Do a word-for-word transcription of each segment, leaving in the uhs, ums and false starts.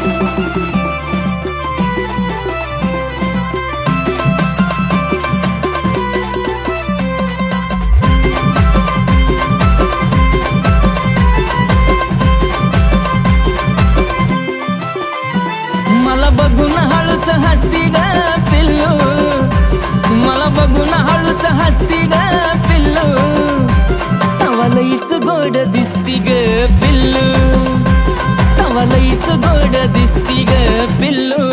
मला बघून हळूच हसती ग पिल्लू, मला बघून हळूच हसती ग पिल्लू, तवा लईच गोड दिसती ग पिल्लू, तवा लईच गोड दिसती ग पिल्लू।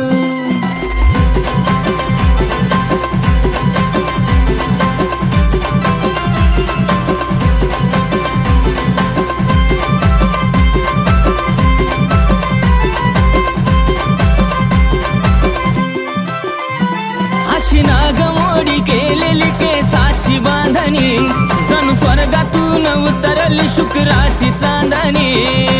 अशी नागमोडी केलेली केसाची बांधणी, जणू स्वर्गातून उतरली शुक्राची चांदणी।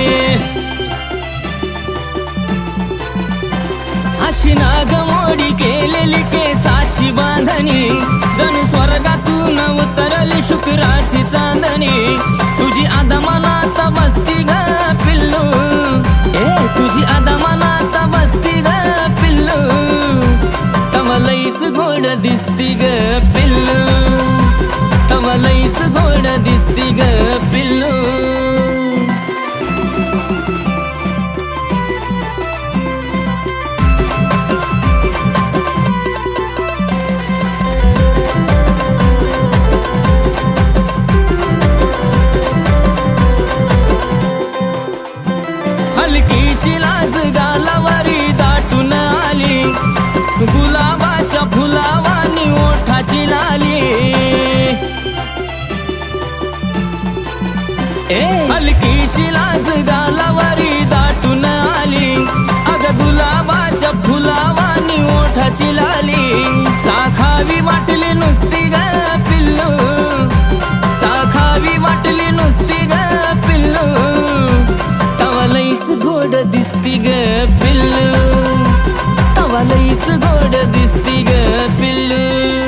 अशी नागमोडी केलेली केसाची बांधणी, जणू स्वर्गातून उतरली शुक्राची चांदणी। तुझी आदा मनात बसती ग पिल्लू, ए तुझी आदा मनात बसती ग पिल्लू, तवा लईच गोड दिसती ग पिल्लू, तवा लईच गोड दिसती ग पिल्लू। हलकीशी लाज गालावरी दाटून आली, गुलाबाच्या फुलावानी ओठाची लाली। ए हलकीशी लाज गालावरी दाटून आली, अग गुलाबाच्या फुलावानी ओठाची लाली। चाखावी वाटली नुसती ग पिल्लू, चाखावी वाटली नुसती ग पिल्लू, तवा लईच गोड दिसती ग पिल्लू, तवा लईच गोड दिसती ग पिल्लू।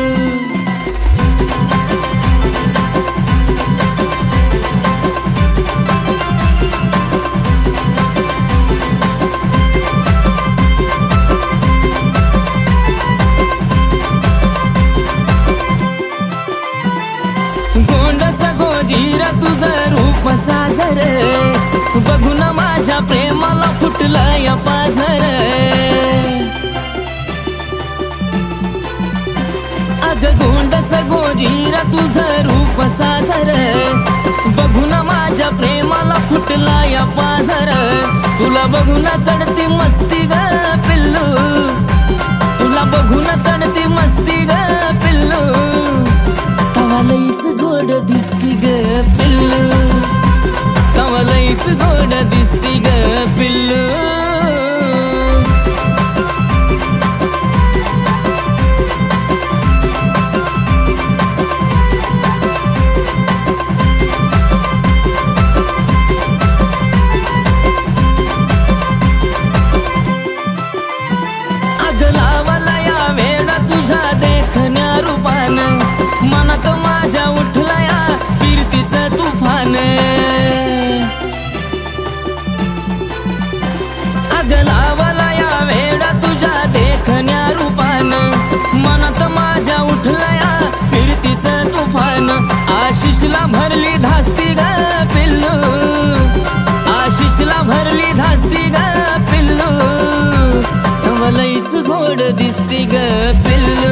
गोंडस गोजीर तुझं रूप साजर, बघून माझ्या प्रेमाला फुटलंय पाझर। अग गोंडस गोजीर तुझं रूप साजर, बघून माझ्या प्रेमाला फुटलंय पाझर। तुला बघून चढती मस्ती ग पिल्लू, तुला बघून चढती मस्ती ग पिल्लू, तवा लईच गोड दिसती ग पिल्लू, तवा लईच गोड दिसती ग पिल्लू। अग लावला या वेळा तुझ्या देखण्या रूपान, मनात माझ्या उठलया कीर्तीचं तुफान। अग लावला या वेळा तुझ्या देखण्या रूपान, मनात माझ्या उठलया कीर्तीचं तुफान। आशिषला भरली धास्ती ग पिल्लू, आशिषला भरली धास्ती ग पिल्लू, तवा लईच गोड दिसती ग पिल्लू,